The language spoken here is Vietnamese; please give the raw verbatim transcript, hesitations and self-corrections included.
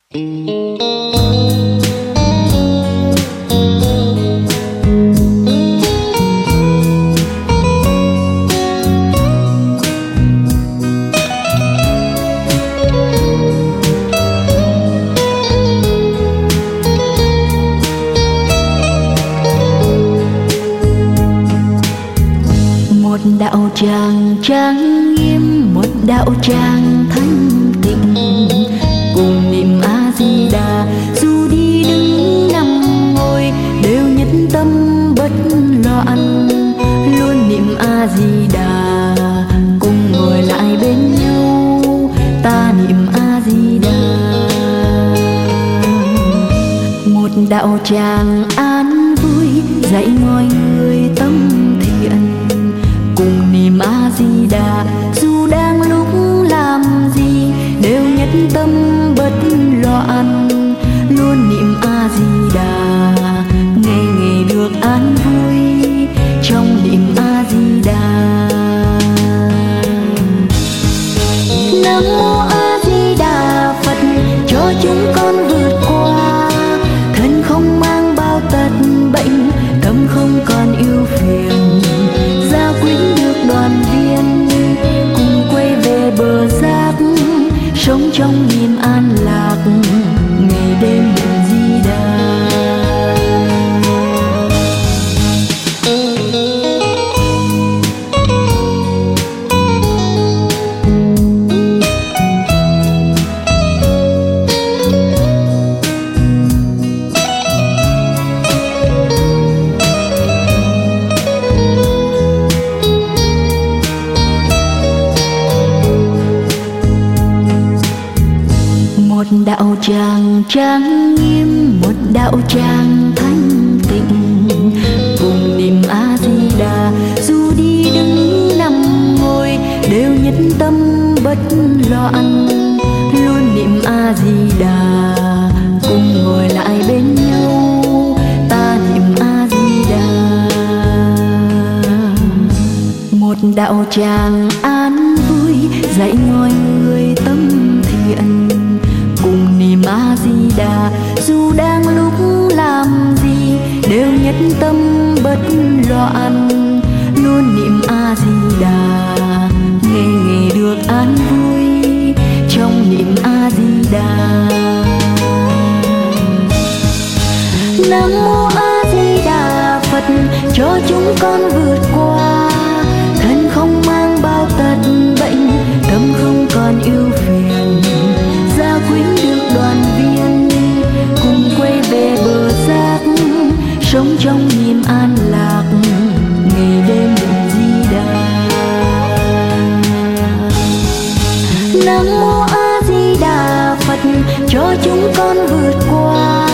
Một đạo tràng trang nghiêm, một đạo tràng thanh tịnh, cùng niệm A Di Đà. Dù đi đứng nằm ngồi đều nhất tâm bất loạn, luôn niệm A Di Đà. Cùng ngồi lại bên nhau ta niệm A Di Đà. Một đạo tràng an vui dạy mọi người tâm thiện, cùng niệm A Di Đà. Dù đang lúc làm gì đều nhất tâm bất loạn, luôn niệm A Di Đà. Ngày ngày được an vui trong niệm A Di Đà. Nam mô A Di Đà Phật, cho chúng con vượt qua. Thân không mang bao tật bệnh, tâm không còn ưu phiền. Gia quyến được đoàn viên, cùng quay về bờ giác, sống trong niềm an lạc, ngày đêm niệm Di Đà. Một đạo tràng trang nghiêm, một đạo tràng thanh tịnh, cùng niệm A Di Đà. Dù đi đứng nằm ngồi đều nhất tâm bất loạn, luôn niệm A Di Đà. Cùng ngồi lại bên nhau ta niệm A Di Đà. Một đạo tràng an vui dạy mọi người tâm thiện, cùng niệm A Di Đà. Dù đang lúc làm gì đều nhất tâm bất loạn, luôn niệm A Di Đà. Ngày ngày được an vui trong niệm A Di Đà. Nam mô A Di Đà Phật, cho chúng con vượt qua. Thân không mang bao tật bệnh, tâm không còn ưu phiền. Gia quyến được đoàn viên, cùng quay về bờ giác, sống trong niềm an lạc, ngày đêm niệm Di Đà. Nam mô A Di Đà Phật, cho chúng con vượt qua.